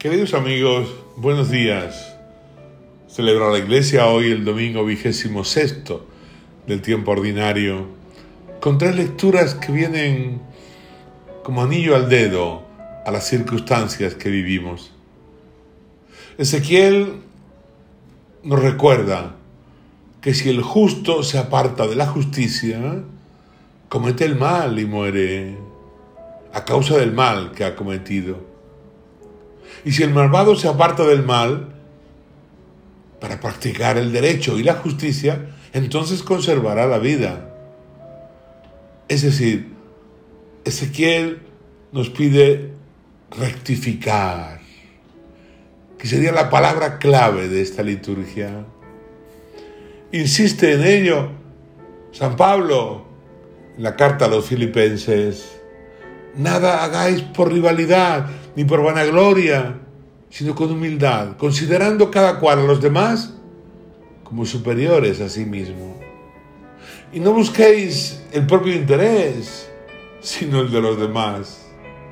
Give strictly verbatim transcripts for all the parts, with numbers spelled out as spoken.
Queridos amigos, buenos días. Celebra la Iglesia hoy el domingo vigésimo sexto del tiempo ordinario, con tres lecturas que vienen como anillo al dedo a las circunstancias que vivimos. Ezequiel nos recuerda que si el justo se aparta de la justicia, comete el mal y muere a causa del mal que ha cometido. Y si el malvado se aparta del mal para practicar el derecho y la justicia, entonces conservará la vida. Es decir, Ezequiel nos pide rectificar, que sería la palabra clave de esta liturgia. Insiste en ello San Pablo en la carta a los Filipenses. Nada hagáis por rivalidad ni por vanagloria, sino con humildad, considerando cada cual a los demás como superiores a sí mismo. Y no busquéis el propio interés, sino el de los demás.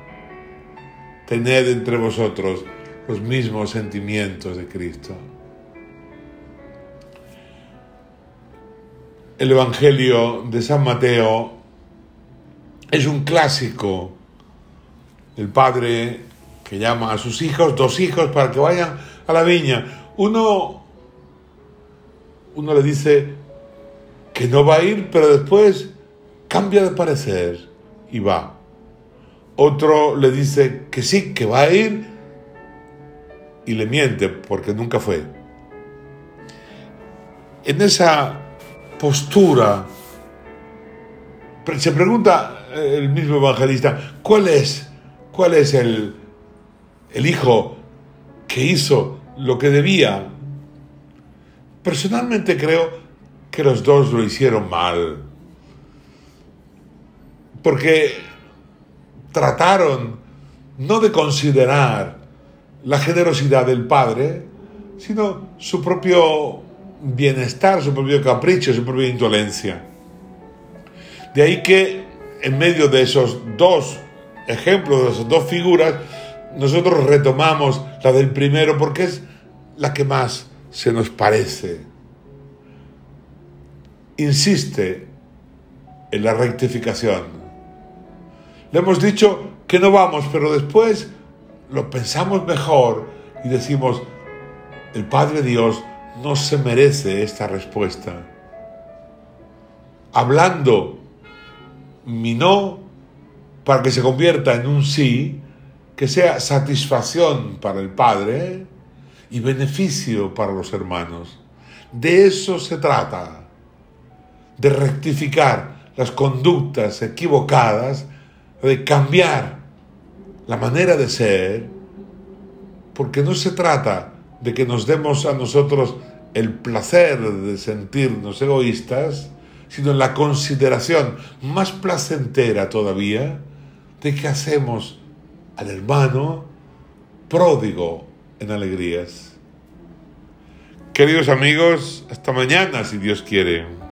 Tened entre vosotros los mismos sentimientos de Cristo. El Evangelio de San Mateo es un clásico del padre que llama a sus hijos, dos hijos, para que vayan a la viña. Uno, uno le dice que no va a ir, pero después cambia de parecer y va. Otro le dice que sí, que va a ir, y le miente porque nunca fue. En esa postura se pregunta el mismo evangelista, ¿cuál es, cuál es el, el hijo que hizo lo que debía? Personalmente creo que los dos lo hicieron mal, porque trataron no de considerar la generosidad del padre, sino su propio bienestar, su propio capricho, su propia indolencia. De ahí que en medio de esos dos ejemplos, de esas dos figuras, nosotros retomamos la del primero porque es la que más se nos parece. Insiste en la rectificación. Le hemos dicho que no vamos, pero después lo pensamos mejor y decimos, el Padre Dios no se merece esta respuesta. Hablando mi no para que se convierta en un sí, que sea satisfacción para el Padre y beneficio para los hermanos. De eso se trata, de rectificar las conductas equivocadas, de cambiar la manera de ser, porque no se trata de que nos demos a nosotros el placer de sentirnos egoístas, sino en la consideración más placentera todavía de que hacemos al hermano pródigo en alegrías. Queridos amigos, hasta mañana si Dios quiere.